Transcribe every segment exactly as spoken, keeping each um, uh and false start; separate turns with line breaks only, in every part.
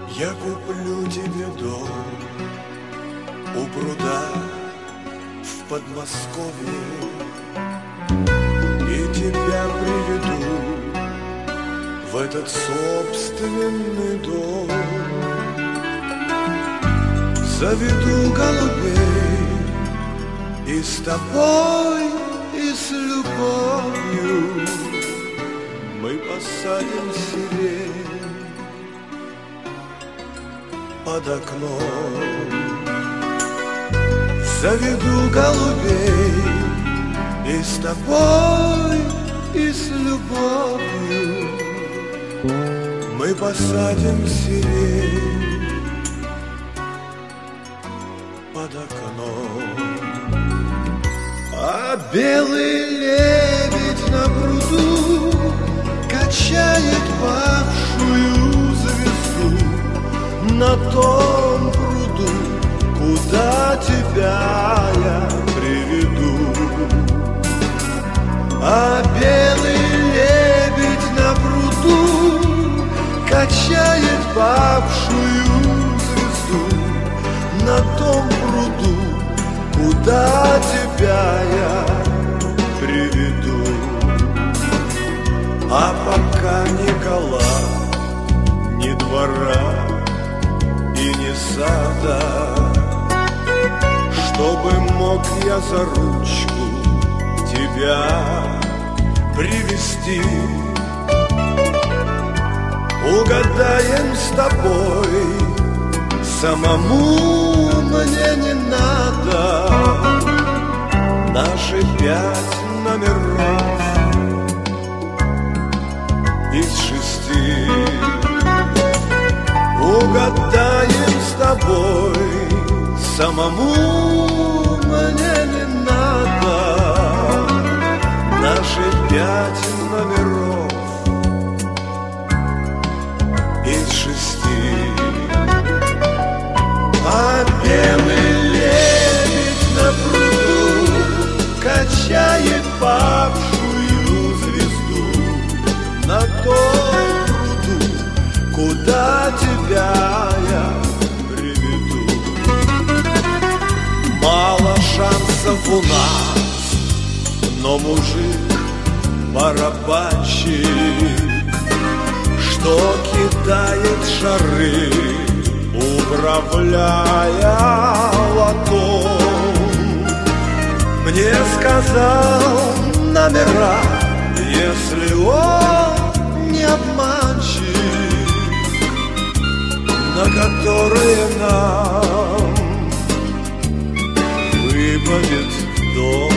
Я куплю тебе дом у пруда в Подмосковье и тебя приведу в этот собственный дом. Заведу голубей и с тобой, и с любовью мы посадим сирень под окном. Заведу голубей и с тобой, и с любовью мы посадим сирень под окном. А белый лебедь на пруду качает павшую звезду на том пруду, куда тебя я приведу. А белый лебедь на пруду качает павшую звезду на том пруду, куда тебя я приведу. А пока ни гола, ни двора и ни сада, чтобы мог я за ручку тебя привести, угадаем с тобой, самому мне не надо наши пять номеров из шести. Угадаем с тобой, самому мне не надо наши пять номеров из шести. А белый лебедь на пруду качает павшую звезду на том пруду, куда тебя я приведу. Мало шансов у нас, но мужик барабанщик, что кидает шары, управляя лотом, мне сказал номера, если он не обманщик, на которые нам выпадет дом.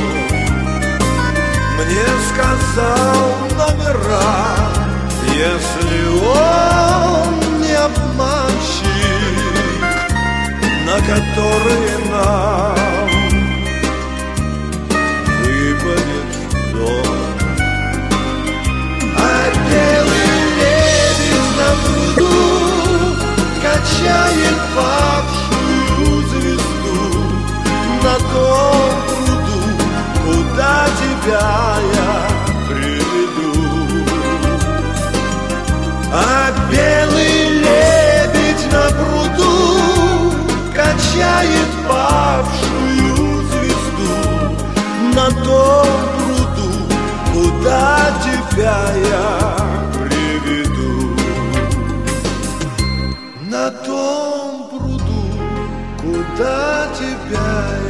Мне сказал номера, если он не обманщик, на которые нам выпадет дом. А белый лебедь на пруду качает павшую звезду на том пруду, куда тебя я приведу. А белый лебедь на пруду качает павшую звезду на том пруду, куда тебя я приведу. На том пруду, куда тебя я